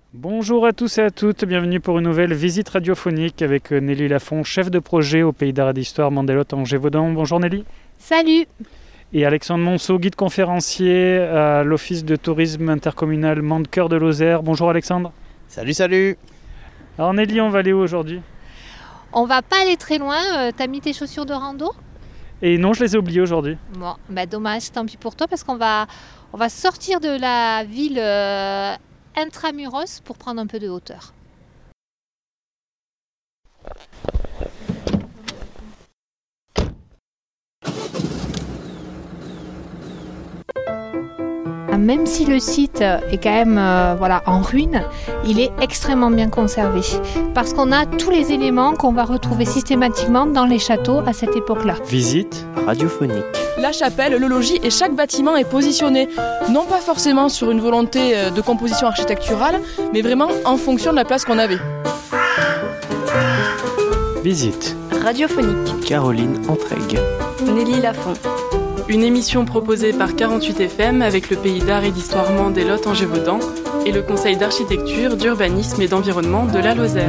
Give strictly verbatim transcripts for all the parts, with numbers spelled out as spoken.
Bonjour à tous et à toutes, bienvenue pour une nouvelle visite radiophonique avec Nelly Lafont, chef de projet au Pays d'art et d'histoire Mandelot en Gévaudan. Bonjour Nelly. Salut. Et Alexandre Monceau, guide conférencier à l'Office de tourisme intercommunal Mande-Cœur de Lozère. Bonjour Alexandre. Salut, salut. Alors Nelly, on va aller où aujourd'hui ? On va pas aller très loin, euh, t'as mis tes chaussures de rando ? Et non, je les ai oubliées aujourd'hui. Bon, bah dommage, tant pis pour toi, parce qu'on va, on va sortir de la ville euh, intramuros pour prendre un peu de hauteur. Même si le site est quand même euh, voilà, en ruine, il est extrêmement bien conservé parce qu'on a tous les éléments qu'on va retrouver systématiquement dans les châteaux à cette époque-là. Visite radiophonique. La chapelle, le logis et chaque bâtiment est positionné, non pas forcément sur une volonté de composition architecturale, mais vraiment en fonction de la place qu'on avait. Visite radiophonique. Caroline Entraigues. Nelly Lafont. Une émission proposée par quarante-huit F M avec le Pays d'art et d'histoire Mandelot en Gévaudan et le Conseil d'architecture, d'urbanisme et d'environnement de la Lozère.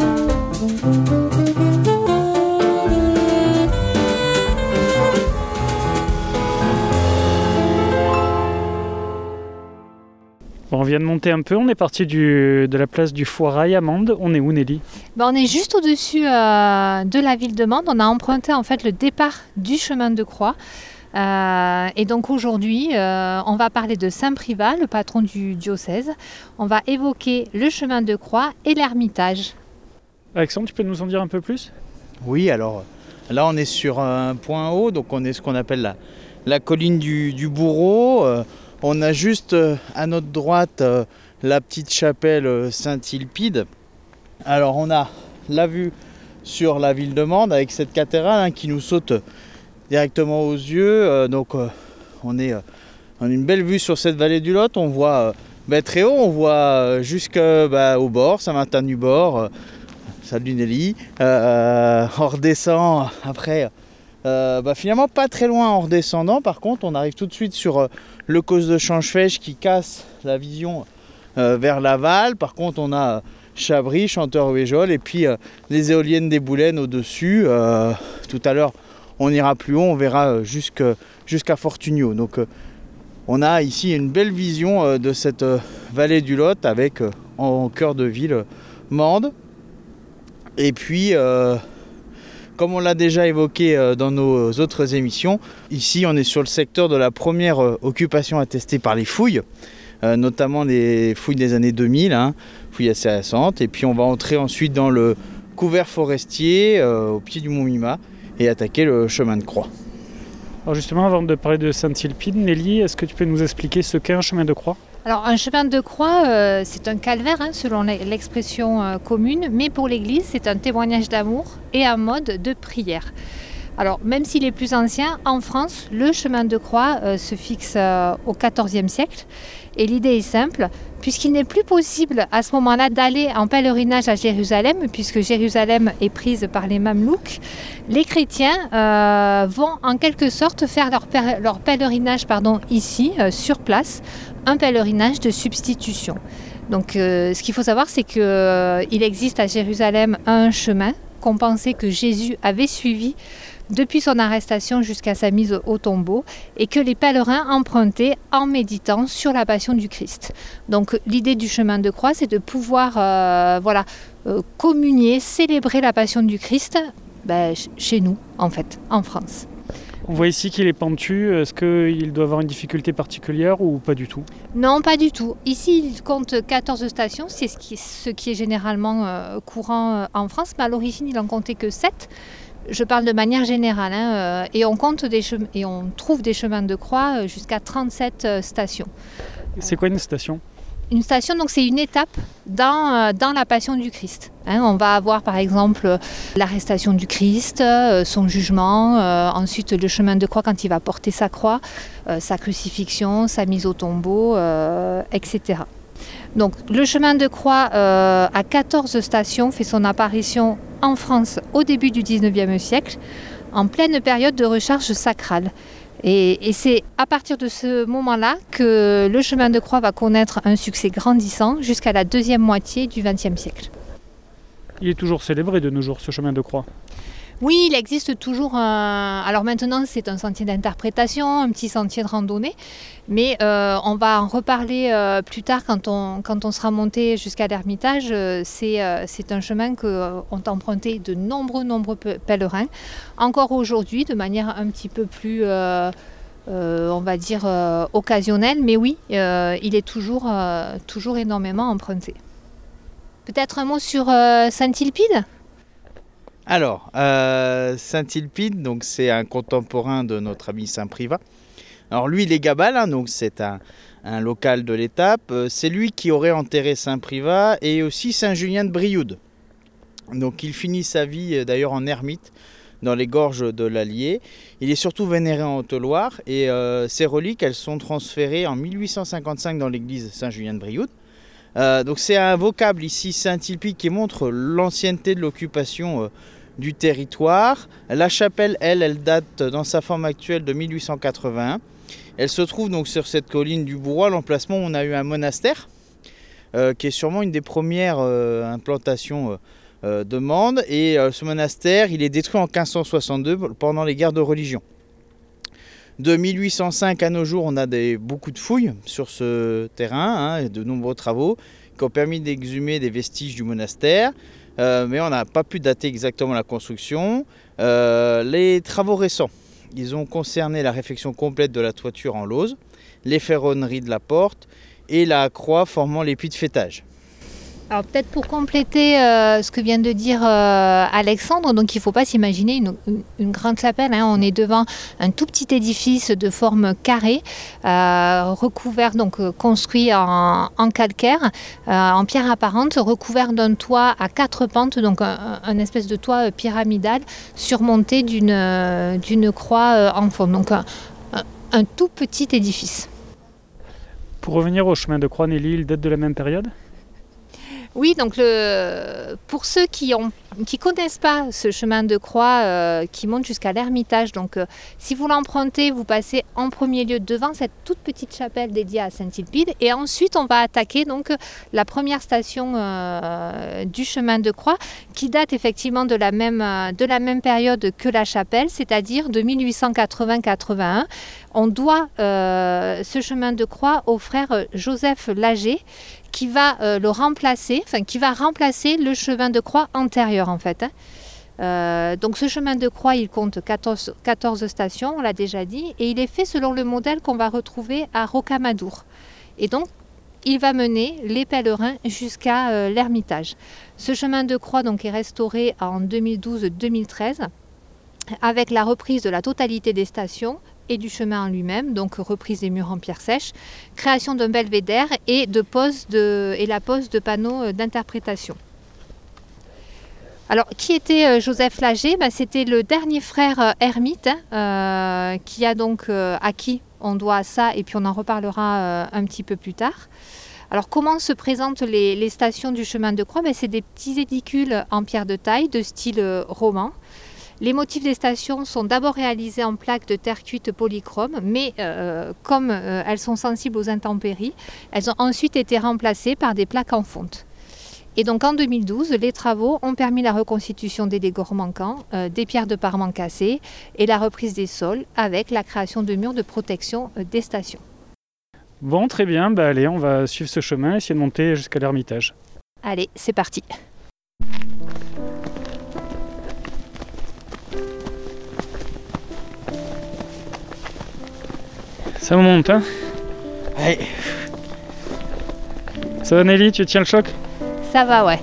Bon, on vient de monter un peu, on est parti du, de la place du Foirail à Mende. On est où Nelly ? Ben, on est juste au-dessus euh, de la ville de Mende. On a emprunté en fait le départ du chemin de croix. Euh, et donc aujourd'hui, euh, on va parler de Saint Privat, le patron du diocèse. On va évoquer le chemin de croix et l'ermitage. Alexandre, tu peux nous en dire un peu plus ? Oui, alors là on est sur un point haut, donc on est ce qu'on appelle la, la colline du, du Bourreau. Euh, on a juste euh, à notre droite euh, la petite chapelle euh, Saint-Ilpide. Alors on a la vue sur la ville de Mende avec cette cathédrale hein, qui nous saute directement aux yeux, euh, donc euh, on, est, euh, on a une belle vue sur cette vallée du Lot, on voit euh, bah, très haut, on voit euh, jusqu'au bah, bord, Saint-Martin-du-Bord, euh, salut Nelly, euh, on redescend après, euh, bah, finalement pas très loin en redescendant, par contre on arrive tout de suite sur euh, le causse de Chanchefèche qui casse la vision euh, vers Laval, par contre on a euh, Chabry, Chanteur-Ouéjol et puis euh, les éoliennes des Bouleines au-dessus, euh, tout à l'heure on ira plus haut, on verra jusqu'à, jusqu'à Fortunio. Donc euh, on a ici une belle vision euh, de cette euh, vallée du Lot avec euh, en cœur de ville euh, Mende. Et puis, euh, comme on l'a déjà évoqué euh, dans nos autres émissions, ici on est sur le secteur de la première euh, occupation attestée par les fouilles, euh, notamment les fouilles des années deux mille, hein, fouilles assez récentes. Et puis on va entrer ensuite dans le couvert forestier euh, au pied du Mont Mima et attaquer le chemin de croix. Alors justement, avant de parler de Saint-Ilpide, Nelly, est-ce que tu peux nous expliquer ce qu'est un chemin de croix ? Alors un chemin de croix, euh, c'est un calvaire hein, selon l'expression euh, commune, mais pour l'Église, c'est un témoignage d'amour et un mode de prière. Alors même s'il est plus ancien, en France, le chemin de croix euh, se fixe euh, au quatorzième siècle. Et l'idée est simple, puisqu'il n'est plus possible à ce moment-là d'aller en pèlerinage à Jérusalem, puisque Jérusalem est prise par les Mamelouks, les chrétiens euh, vont en quelque sorte faire leur, pè- leur pèlerinage pardon, ici, euh, sur place, un pèlerinage de substitution. Donc euh, ce qu'il faut savoir, c'est qu'il euh, existe à Jérusalem un chemin qu'on pensait que Jésus avait suivi depuis son arrestation jusqu'à sa mise au tombeau et que les pèlerins empruntaient en méditant sur la passion du Christ. Donc l'idée du chemin de croix, c'est de pouvoir euh, voilà, euh, communier, célébrer la passion du Christ ben, chez nous, en fait, en France. On voit ici qu'il est pentu, est-ce qu'il doit avoir une difficulté particulière ou pas du tout ? Non, pas du tout. Ici, il compte quatorze stations, c'est ce qui est, ce qui est généralement euh, courant euh, en France, mais à l'origine, il n'en comptait que sept. Je parle de manière générale, hein, euh, et, on compte des chem- et on trouve des chemins de croix euh, jusqu'à trente-sept euh, stations. C'est quoi une station ? Une station, donc c'est une étape dans, euh, dans la passion du Christ. Hein, on va avoir par exemple euh, l'arrestation du Christ, euh, son jugement, euh, ensuite le chemin de croix quand il va porter sa croix, euh, sa crucifixion, sa mise au tombeau, euh, et cetera. Donc le chemin de croix euh, à quatorze stations fait son apparition en France au début du dix-neuvième siècle, en pleine période de recharge sacrale. Et, et c'est à partir de ce moment-là que le chemin de croix va connaître un succès grandissant jusqu'à la deuxième moitié du vingtième siècle. Il est toujours célébré de nos jours, ce chemin de croix. Oui, il existe toujours un... Alors maintenant, c'est un sentier d'interprétation, un petit sentier de randonnée. Mais euh, on va en reparler euh, plus tard quand on, quand on sera monté jusqu'à l'Ermitage. Euh, c'est, euh, c'est un chemin qu'ont euh, emprunté de nombreux, nombreux pèlerins. Encore aujourd'hui, de manière un petit peu plus, euh, euh, on va dire, euh, occasionnelle. Mais oui, euh, il est toujours, euh, toujours énormément emprunté. Peut-être un mot sur euh, Saint-Ilpide ? Alors, euh, Saint-Ilpide, donc c'est un contemporain de notre ami Saint-Privat. Alors lui, il est gabal, hein, donc c'est un, un local de l'étape. C'est lui qui aurait enterré Saint-Privat et aussi Saint-Julien de Brioude. Donc il finit sa vie d'ailleurs en ermite dans les gorges de l'Allier. Il est surtout vénéré en Haute-Loire et euh, ses reliques, elles sont transférées en mille huit cent cinquante-cinq dans l'église Saint-Julien de Brioude. Euh, donc c'est un vocable ici, Saint-Ilpide, qui montre l'ancienneté de l'occupation euh, du territoire. La chapelle, elle, elle date dans sa forme actuelle de mille huit cent quatre-vingt-un. Elle se trouve donc sur cette colline du Bourrois, l'emplacement où on a eu un monastère, euh, qui est sûrement une des premières euh, implantations euh, euh, de Mende. Et euh, ce monastère, il est détruit en quinze cent soixante-deux pendant les guerres de religion. De mille huit cent cinq à nos jours, on a des, beaucoup de fouilles sur ce terrain, hein, de nombreux travaux qui ont permis d'exhumer des vestiges du monastère, euh, mais on n'a pas pu dater exactement la construction. Euh, les travaux récents, ils ont concerné la réfection complète de la toiture en lauze, les ferronneries de la porte et la croix formant l'épi de fêtage. Alors peut-être pour compléter euh, ce que vient de dire euh, Alexandre, donc il ne faut pas s'imaginer une, une, une grande chapelle, hein. On est devant un tout petit édifice de forme carrée, euh, recouvert, donc euh, construit en, en calcaire, euh, en pierre apparente, recouvert d'un toit à quatre pentes, donc un, un espèce de toit pyramidal surmonté d'une, euh, d'une croix euh, en forme, donc un, un, un tout petit édifice. Pour revenir au chemin de croix, Nelly, il date de la même période ? Oui, donc le, pour ceux qui ne qui connaissent pas ce chemin de croix euh, qui monte jusqu'à l'Ermitage, donc euh, si vous l'empruntez, vous passez en premier lieu devant cette toute petite chapelle dédiée à Saint-Ilpide et ensuite on va attaquer donc la première station euh, du chemin de croix qui date effectivement de la même, de la même période que la chapelle, c'est-à-dire de mille huit cent quatre-vingts quatre-vingt-un. On doit euh, ce chemin de croix au frère Joseph Lager, qui va euh, le remplacer, enfin qui va remplacer le chemin de croix antérieur en fait. Hein. Euh, donc ce chemin de croix, il compte quatorze, quatorze stations, on l'a déjà dit, et il est fait selon le modèle qu'on va retrouver à Rocamadour. Et donc il va mener les pèlerins jusqu'à euh, l'Ermitage. Ce chemin de croix donc est restauré en deux mille douze deux mille treize avec la reprise de la totalité des stations et du chemin en lui-même, donc reprise des murs en pierre sèche, création d'un belvédère et, de pose de, et la pose de panneaux d'interprétation. Alors, qui était Joseph Lager ? Ben, c'était le dernier frère ermite hein, euh, qui a donc euh, à qui on doit ça, et puis on en reparlera euh, un petit peu plus tard. Alors, comment se présentent les, les stations du chemin de croix ? Ben, c'est des petits édicules en pierre de taille de style roman. Les motifs des stations sont d'abord réalisés en plaques de terre cuite polychrome, mais euh, comme euh, elles sont sensibles aux intempéries, elles ont ensuite été remplacées par des plaques en fonte. Et donc en deux mille douze, les travaux ont permis la reconstitution des dégors manquants, euh, des pierres de parement cassées et la reprise des sols avec la création de murs de protection euh, des stations. Bon, très bien, bah allez, on va suivre ce chemin et essayer de monter jusqu'à l'Ermitage. Allez, c'est parti. Ça monte, hein ? Allez. Ça va Nelly, tu tiens le choc ? Ça va, ouais.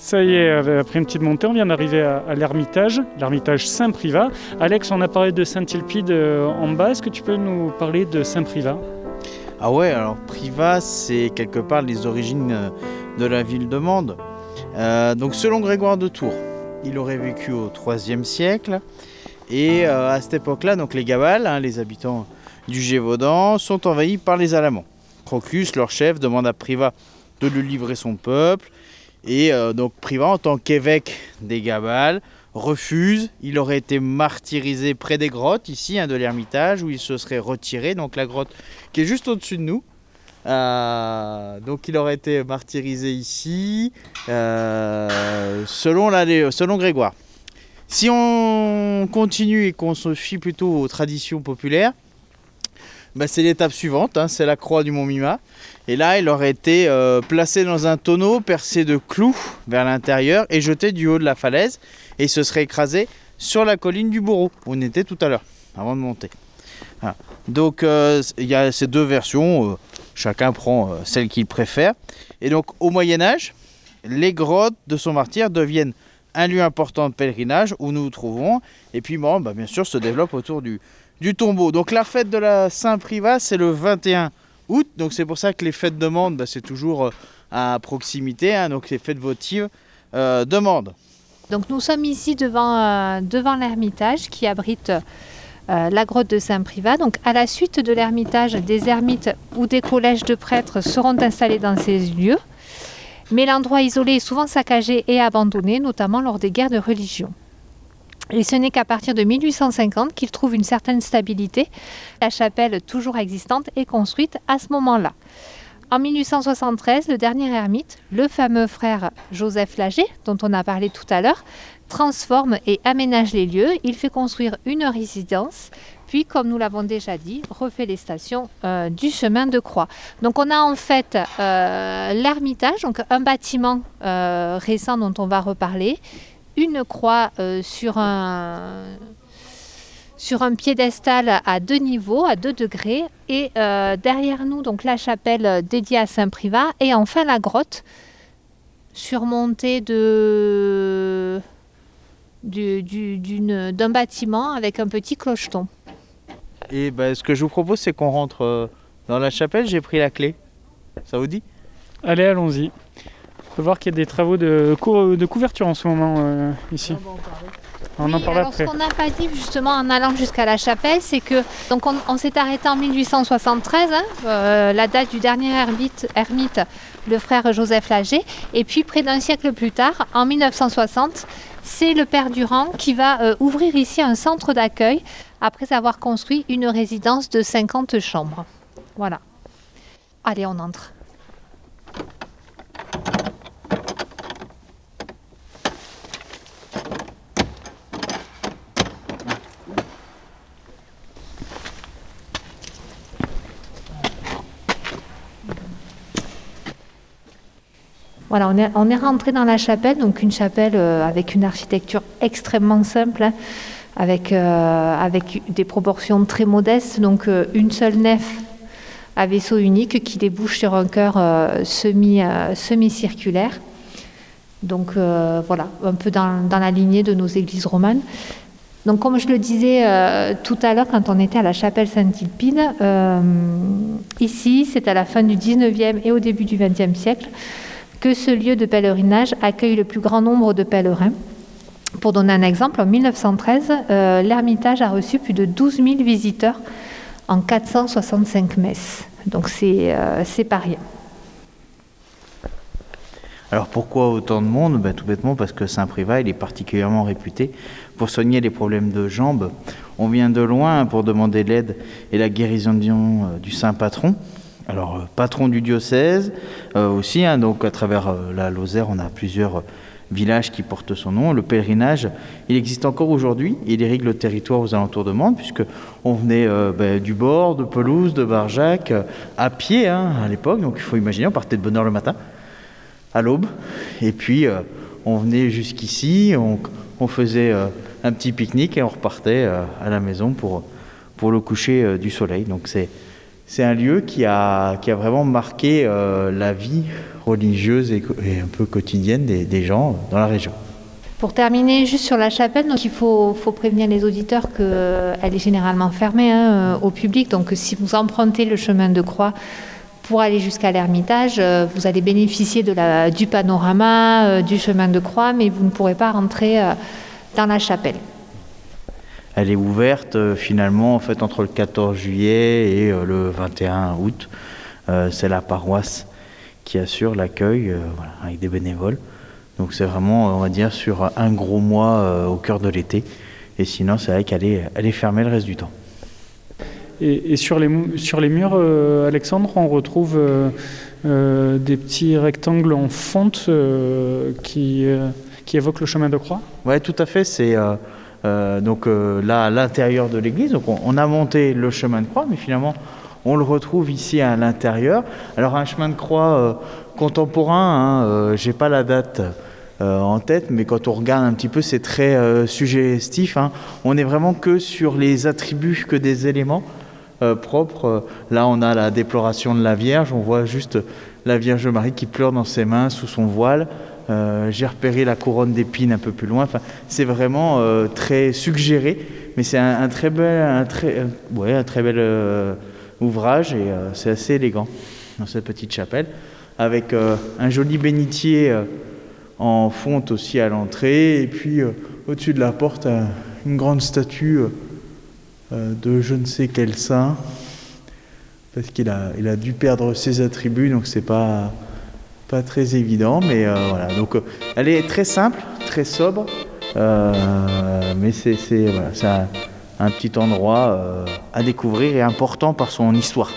Ça y est, après une petite montée, on vient d'arriver à, à l'Ermitage, l'Ermitage Saint-Privat. Alex, on a parlé de Saint-Ilpide en bas, est-ce que tu peux nous parler de Saint-Privat ? Ah ouais, alors Privas, c'est quelque part les origines de la ville de Mende. Euh, donc selon Grégoire de Tours, il aurait vécu au troisième siècle. Et euh, à cette époque-là, donc les Gabales, hein, les habitants du Gévaudan, sont envahis par les Alamans. Proclus, leur chef, demande à Privas de lui livrer son peuple. Et euh, donc Privas, en tant qu'évêque des Gabales, refuse. Il aurait été martyrisé près des grottes, ici, hein, de l'Ermitage, où il se serait retiré. Donc la grotte qui est juste au-dessus de nous. Euh, donc il aurait été martyrisé ici, euh, selon, la, selon Grégoire. Si on continue et qu'on se fie plutôt aux traditions populaires, bah c'est l'étape suivante, hein, c'est la croix du Mont Mima. Et là, il aurait été euh, placé dans un tonneau percé de clous vers l'intérieur et jeté du haut de la falaise. Et il se serait écrasé sur la colline du Bourreau, où on était tout à l'heure, avant de monter. Voilà. Donc euh, il y a ces deux versions, euh, chacun prend euh, celle qu'il préfère. Et donc au Moyen-Âge, les grottes de son martyr deviennent un lieu important de pèlerinage où nous nous trouvons. Et puis bon, bah, bien sûr, se développe autour du, du tombeau. Donc la fête de la Saint-Privat, c'est le vingt et un août. Donc c'est pour ça que les fêtes de Mende, bah, c'est toujours euh, à proximité. Hein, donc les fêtes votives euh, de Mende. Donc nous sommes ici devant, euh, devant l'Ermitage qui abrite euh, la grotte de Saint-Privat. Donc à la suite de l'Ermitage, des ermites ou des collèges de prêtres seront installés dans ces lieux. Mais l'endroit isolé est souvent saccagé et abandonné, notamment lors des guerres de religion. Et ce n'est qu'à partir de mille huit cent cinquante qu'il trouve une certaine stabilité. La chapelle, toujours existante, est construite à ce moment-là. En mille huit cent soixante-treize, le dernier ermite, le fameux frère Joseph Lager, dont on a parlé tout à l'heure, transforme et aménage les lieux. Il fait construire une résidence, puis, comme nous l'avons déjà dit, refait les stations euh, du chemin de croix. Donc on a en fait euh, l'Ermitage, donc un bâtiment euh, récent dont on va reparler, une croix euh, sur un... sur un piédestal à deux niveaux, à deux degrés, et euh, derrière nous, donc la chapelle dédiée à Saint-Privat, et enfin la grotte, surmontée de, du, du, d'une, d'un bâtiment avec un petit clocheton. Et ben, ce que je vous propose, c'est qu'on rentre euh, dans la chapelle. J'ai pris la clé. Ça vous dit ? Allez, allons-y. On peut voir qu'il y a des travaux de, cou- de couverture en ce moment euh, ici. On oui, en parle alors après. Ce qu'on n'a pas dit justement en allant jusqu'à la chapelle, c'est que donc on, on s'est arrêté en mille huit cent soixante-treize, hein, euh, la date du dernier ermite, ermite, le frère Joseph Lager, et puis près d'un siècle plus tard, en mille neuf cent soixante, c'est le père Durand qui va euh, ouvrir ici un centre d'accueil après avoir construit une résidence de cinquante chambres. Voilà. Allez, on entre. Voilà, on est, on est rentré dans la chapelle, donc une chapelle euh, avec une architecture extrêmement simple, hein, avec, euh, avec des proportions très modestes, donc euh, une seule nef à vaisseau unique qui débouche sur un chœur euh, semi, euh, semi-circulaire. Donc euh, voilà, un peu dans, dans la lignée de nos églises romanes. Donc comme je le disais euh, tout à l'heure quand on était à la chapelle Saint-Ilpide, euh, ici c'est à la fin du dix-neuvième et au début du vingtième siècle que ce lieu de pèlerinage accueille le plus grand nombre de pèlerins. Pour donner un exemple, en mille neuf cent treize, euh, l'Ermitage a reçu plus de douze mille visiteurs en quatre cent soixante-cinq messes. Donc c'est, euh, c'est pas rien. Alors pourquoi autant de monde ? Ben, tout bêtement parce que Saint-Privat il est particulièrement réputé pour soigner les problèmes de jambes. On vient de loin pour demander l'aide et la guérison du saint patron. Alors, euh, patron du diocèse euh, aussi, hein, donc à travers euh, la Lozère, on a plusieurs euh, villages qui portent son nom. Le pèlerinage, il existe encore aujourd'hui, il irrigue le territoire aux alentours de Mende, puisqu'on venait euh, ben, du bord, de Pelouse, de Barjac, euh, à pied hein, à l'époque, donc il faut imaginer, on partait de bonne heure le matin, à l'aube, et puis euh, on venait jusqu'ici, on, on faisait euh, un petit pique-nique et on repartait euh, à la maison pour, pour le coucher euh, du soleil. Donc c'est c'est un lieu qui a, qui a vraiment marqué euh, la vie religieuse et, et un peu quotidienne des, des gens dans la région. Pour terminer, juste sur la chapelle, donc il faut, faut prévenir les auditeurs qu'elle est généralement fermée hein, au public. Donc si vous empruntez le chemin de croix pour aller jusqu'à l'Ermitage, vous allez bénéficier de la, du panorama, du chemin de croix, mais vous ne pourrez pas rentrer dans la chapelle. Elle est ouverte euh, finalement en fait, entre le quatorze juillet et euh, le vingt et un août. Euh, c'est la paroisse qui assure l'accueil euh, voilà, avec des bénévoles. Donc c'est vraiment, on va dire, sur un gros mois euh, au cœur de l'été. Et sinon, c'est vrai qu'elle est, elle est fermée le reste du temps. Et, et sur, les, sur les murs, euh, Alexandre, on retrouve euh, euh, des petits rectangles en fonte euh, qui, euh, qui évoquent le chemin de croix. Oui, tout à fait. C'est... Euh, Euh, donc euh, là, à l'intérieur de l'église, donc on, on a monté le chemin de croix, mais finalement, on le retrouve ici à l'intérieur. Alors un chemin de croix euh, contemporain, hein, euh, j'ai pas la date euh, en tête, mais quand on regarde un petit peu, c'est très euh, suggestif. Hein. On n'est vraiment que sur les attributs, que des éléments euh, propres. Là, on a la déploration de la Vierge, on voit juste la Vierge Marie qui pleure dans ses mains sous son voile. Euh, j'ai repéré la couronne d'épines un peu plus loin. Enfin, c'est vraiment euh, très suggéré, mais c'est un, un très bel, un très, euh, ouais, un très bel euh, ouvrage et euh, c'est assez élégant dans cette petite chapelle, avec euh, un joli bénitier euh, en fonte aussi à l'entrée, et puis euh, au-dessus de la porte un, une grande statue euh, de je ne sais quel saint, parce qu'il a, il a dû perdre ses attributs, donc c'est pas Pas très évident, mais euh, voilà. Donc, euh, elle est très simple, très sobre, euh, mais c'est, c'est, voilà, c'est un, un petit endroit euh, à découvrir et important par son histoire.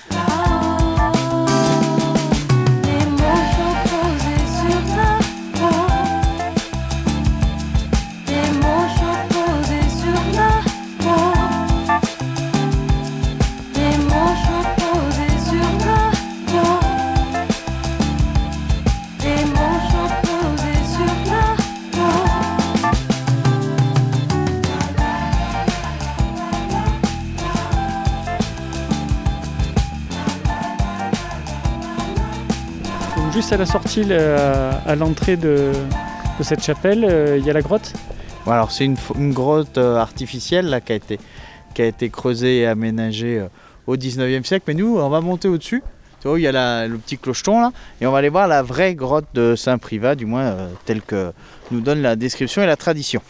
Sur ta peau. Donc juste à la sortie, à, à l'entrée de, de cette chapelle, euh, il y a la grotte. Bon, alors c'est une, une grotte euh, artificielle là, qui, a été, qui a été creusée et aménagée euh, au dix-neuvième siècle. Mais nous, on va monter au-dessus. Tu vois, il y a la, le petit clocheton là. Et on va aller voir la vraie grotte de Saint-Privat, du moins euh, telle que nous donne la description et la tradition.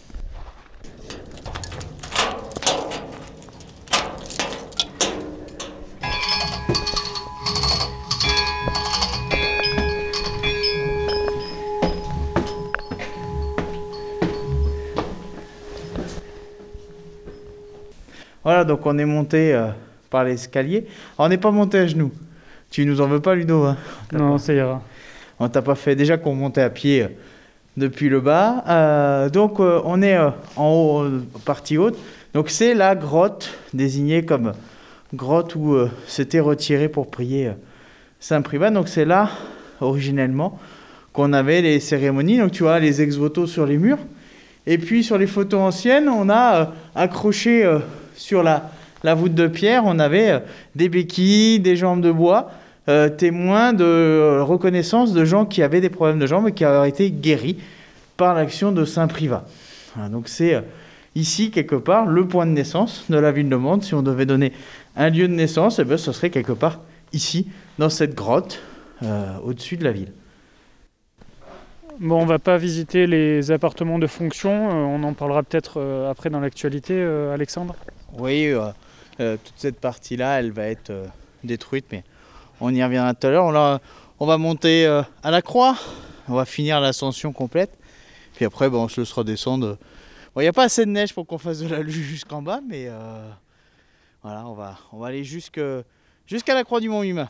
Voilà, donc on est monté euh, par l'escalier. Alors, on n'est pas monté à genoux. Tu nous en veux pas, Ludo, hein? Non, ça ira. On t'a pas fait déjà qu'on montait à pied euh, depuis le bas. Euh, donc euh, on est euh, en haut, euh, partie haute. Donc c'est la grotte désignée comme grotte où euh, s'était retiré pour prier euh, Saint-Privat. Donc c'est là, originellement, qu'on avait les cérémonies. Donc tu vois les ex-voto sur les murs. Et puis sur les photos anciennes, on a euh, accroché euh, sur la, la voûte de pierre, on avait euh, des béquilles, des jambes de bois, euh, témoins de euh, reconnaissance de gens qui avaient des problèmes de jambes et qui avaient été guéris par l'action de Saint-Privat. Voilà, donc c'est euh, ici, quelque part, le point de naissance de la ville de Mende. Si on devait donner un lieu de naissance, eh bien, ce serait quelque part ici, dans cette grotte, euh, au-dessus de la ville. Bon, on va pas visiter les appartements de fonction, euh, on en parlera peut-être euh, après dans l'actualité, euh, Alexandre. Oui, euh, euh, toute cette partie-là, elle va être euh, détruite, mais on y reviendra tout à l'heure. On, la, on va monter euh, à la croix, on va finir l'ascension complète, puis après, bon, on se laissera descendre. Bon, il n'y a pas assez de neige pour qu'on fasse de la luge jusqu'en bas, mais euh, voilà, on va, on va aller jusque, jusqu'à la croix du Mont-Mima.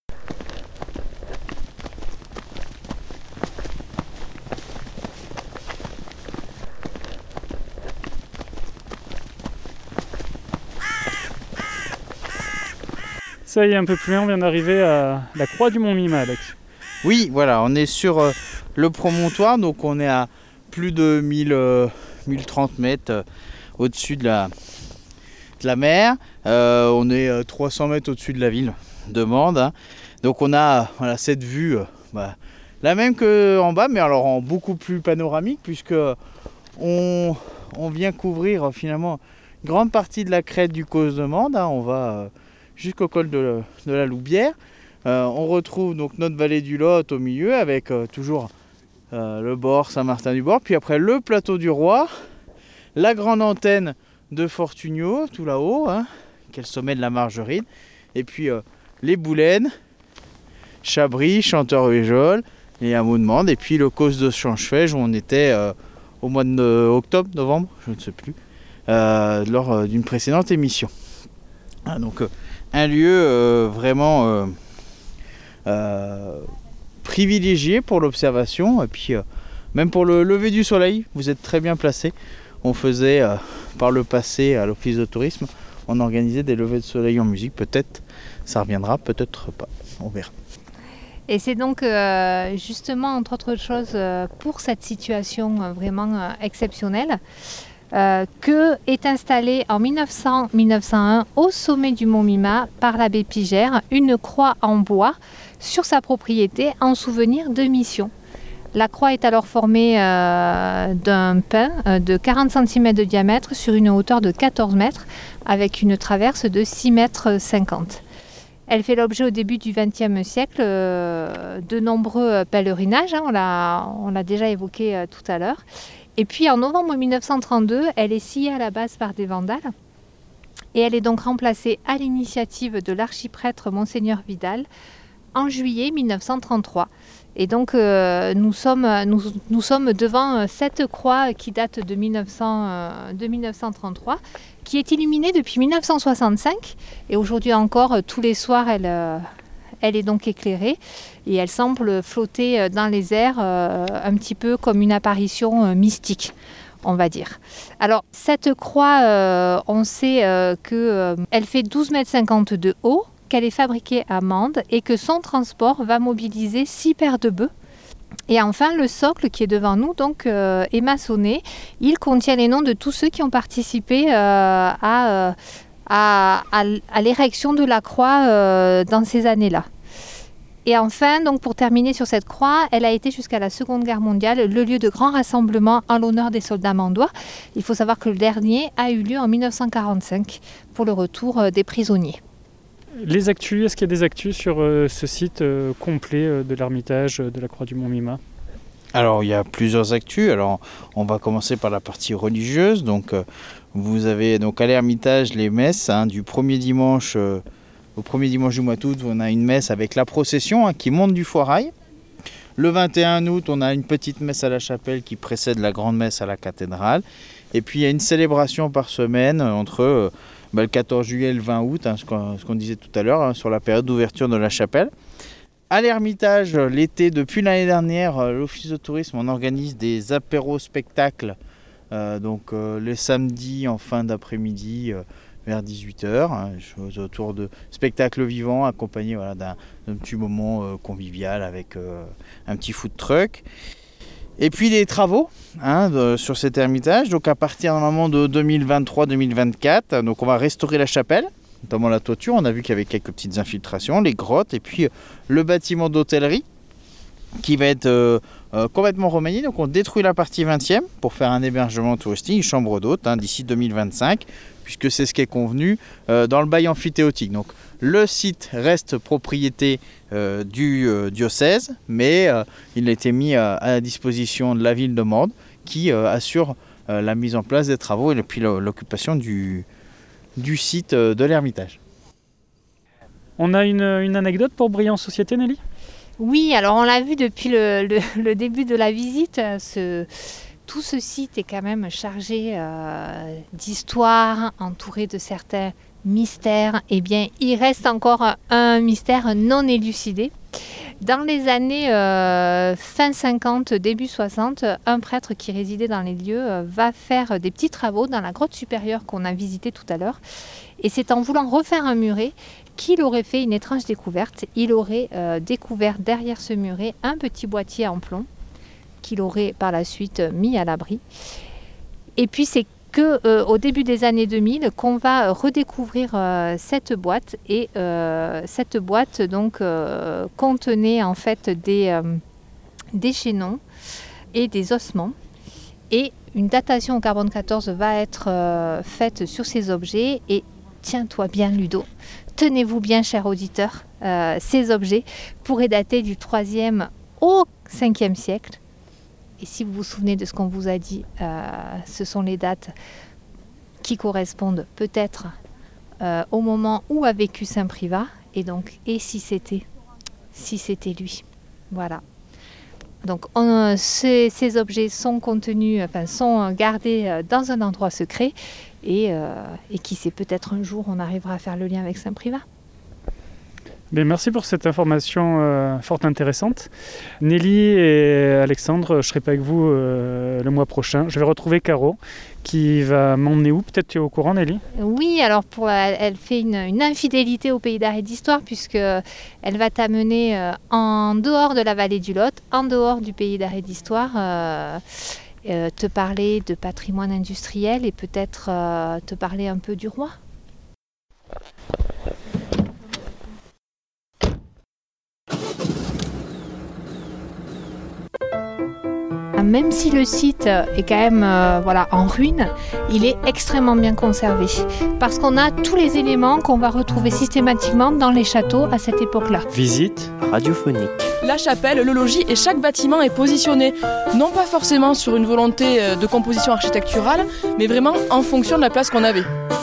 Ça y est, un peu plus loin, on vient d'arriver à la croix du Mont-Mima, Alex. Oui, voilà, on est sur euh, le promontoire, donc on est à plus de mille, euh, mille trente mètres euh, au-dessus de la, de la mer. Euh, on est euh, trois cents mètres au-dessus de la ville de Mende. Hein. Donc on a voilà, cette vue, euh, bah, la même qu'en bas, mais alors en beaucoup plus panoramique, puisque on, on vient couvrir euh, finalement une grande partie de la crête du Causse de Mende. Hein. On va euh, jusqu'au col de, de la Loubière. Euh, on retrouve donc notre vallée du Lot au milieu avec euh, toujours euh, le bord Saint-Martin-du-Bord, puis après le plateau du Roi, la grande antenne de Fortunio tout là-haut, hein, qui est le sommet de la Margeride, et puis euh, les Boulaines, Chabris, Chanteurvejol, les hameaux de Mende, et puis le Causse de Chanchefège où on était euh, au mois d'octobre, novembre, je ne sais plus, euh, lors euh, d'une précédente émission. Ah, donc euh, un lieu euh, vraiment euh, euh, privilégié pour l'observation et puis euh, même pour le lever du soleil, vous êtes très bien placé. On faisait euh, par le passé à l'office de tourisme, on organisait des levées de soleil en musique, peut-être ça reviendra, peut-être pas, on verra. Et c'est donc euh, justement, entre autres choses, euh, pour cette situation euh, vraiment euh, exceptionnelle, Euh, que est installée en mille neuf cents mille neuf cent un au sommet du Mont-Mima par l'abbé Pigère une croix en bois sur sa propriété en souvenir de mission. La croix est alors formée euh, d'un pin euh, de quarante centimètres de diamètre sur une hauteur de quatorze mètres avec une traverse de six mètres cinquante. Elle fait l'objet au début du vingtième siècle euh, de nombreux pèlerinages, hein, on l'a, on l'a déjà évoqué euh, tout à l'heure. Et puis en novembre mille neuf cent trente-deux, elle est sciée à la base par des vandales et elle est donc remplacée à l'initiative de l'archiprêtre Monseigneur Vidal en juillet mille neuf cent trente-trois. Et donc euh, nous, sommes, nous, nous sommes devant cette croix qui date de, mille neuf cents, euh, de mille neuf cent trente-trois, qui est illuminée depuis mille neuf cent soixante-cinq et aujourd'hui encore tous les soirs elle... Euh, Elle est donc éclairée et elle semble flotter dans les airs euh, un petit peu comme une apparition euh, mystique, on va dire. Alors cette croix, euh, on sait euh, qu'elle euh, fait douze mètres cinquante de haut, qu'elle est fabriquée à Mende et que son transport va mobiliser six paires de bœufs. Et enfin, le socle qui est devant nous donc, euh, est maçonné. Il contient les noms de tous ceux qui ont participé euh, à... Euh, À, à, à l'érection de la croix euh, dans ces années-là. Et enfin, donc pour terminer sur cette croix, elle a été jusqu'à la Seconde Guerre mondiale le lieu de grands rassemblements en l'honneur des soldats mandois. Il faut savoir que le dernier a eu lieu en mille neuf cent quarante-cinq pour le retour des prisonniers. Les actus, est-ce qu'il y a des actus sur euh, ce site euh, complet euh, de l'Ermitage euh, de la Croix du Mont-Mima ? Alors il y a plusieurs actus. Alors on va commencer par la partie religieuse. Donc euh, vous avez donc à l'Ermitage les messes hein, du premier dimanche euh, au premier dimanche du mois d'août. On a une messe avec la procession hein, qui monte du Foirail. Le vingt et un août, on a une petite messe à la chapelle qui précède la grande messe à la cathédrale. Et puis il y a une célébration par semaine entre euh, bah, le quatorze juillet et le vingt août, hein, ce, qu'on, ce qu'on disait tout à l'heure, hein, sur la période d'ouverture de la chapelle. À l'Ermitage, l'été, depuis l'année dernière, euh, l'Office de tourisme on organise des apéros spectacles euh, donc euh, les samedis en fin d'après-midi euh, vers dix-huit heures, hein, autour de spectacles vivants accompagnés voilà, d'un, d'un petit moment euh, convivial avec euh, un petit food truck. Et puis les travaux hein, de, sur cet Ermitage, donc à partir normalement de deux mille vingt-trois deux mille vingt-quatre, donc on va restaurer la chapelle, notamment la toiture, on a vu qu'il y avait quelques petites infiltrations, les grottes, et puis le bâtiment d'hôtellerie qui va être euh, euh, complètement remanié. Donc on détruit la partie vingtième pour faire un hébergement touristique, une chambre d'hôte hein, d'ici deux mille vingt-cinq, puisque c'est ce qui est convenu euh, dans le bail amphithéotique. Donc le site reste propriété euh, du euh, diocèse, mais euh, il a été mis à, à la disposition de la ville de Mende qui euh, assure euh, la mise en place des travaux et puis l'occupation du, du site euh, de l'Ermitage. On a une, une anecdote pour Briller en Société, Nelly ? Oui, alors on l'a vu depuis le, le, le début de la visite, ce, tout ce site est quand même chargé euh, d'histoire, entouré de certains mystères. Eh bien, il reste encore un mystère non élucidé. Dans les années euh, fin cinquante, début soixante, un prêtre qui résidait dans les lieux euh, va faire des petits travaux dans la grotte supérieure qu'on a visitée tout à l'heure. Et c'est en voulant refaire un muret qu'il aurait fait une étrange découverte. Il aurait euh, découvert derrière ce muret un petit boîtier en plomb qu'il aurait par la suite mis à l'abri. Et puis c'est que euh, au début des années deux mille qu'on va redécouvrir euh, cette boîte. Et euh, cette boîte donc euh, contenait en fait des, euh, des chaînons et des ossements. Et une datation au carbone quatorze va être euh, faite sur ces objets. Et tiens-toi bien Ludo, tenez-vous bien chers auditeurs, euh, ces objets pourraient dater du troisième au cinquième siècle. Et si vous vous souvenez de ce qu'on vous a dit, euh, ce sont les dates qui correspondent peut-être euh, au moment où a vécu Saint Privat. Et donc, et si c'était, si c'était lui, voilà. Donc, on, ces, ces objets sont contenus, enfin, sont gardés dans un endroit secret. Et, euh, et qui sait, peut-être un jour, on arrivera à faire le lien avec Saint Privat. Bien, merci pour cette information euh, fort intéressante. Nelly et Alexandre, je ne serai pas avec vous euh, le mois prochain. Je vais retrouver Caro qui va m'emmener où ? Peut-être tu es au courant, Nelly ? Oui, alors pour, elle, elle fait une, une infidélité au Pays d'Art et d'Histoire puisqu'elle va t'amener euh, en dehors de la vallée du Lot, en dehors du Pays d'Art et d'Histoire, euh, euh, te parler de patrimoine industriel et peut-être euh, te parler un peu du roi. Même si le site est quand même euh, voilà, en ruine, il est extrêmement bien conservé parce qu'on a tous les éléments qu'on va retrouver systématiquement dans les châteaux à cette époque-là. Visite radiophonique. La chapelle, le logis et chaque bâtiment est positionné, non pas forcément sur une volonté de composition architecturale, mais vraiment en fonction de la place qu'on avait.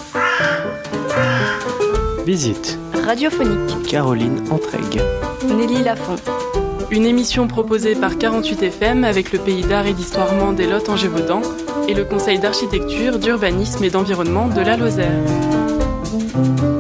Visite radiophonique. Caroline Entraigues. Nelly Lafont. Une émission proposée par quarante-huit F M avec le Pays d'Art et d'Histoire Mende et Lot en Gévaudan et le Conseil d'architecture, d'urbanisme et d'environnement de la Lozère.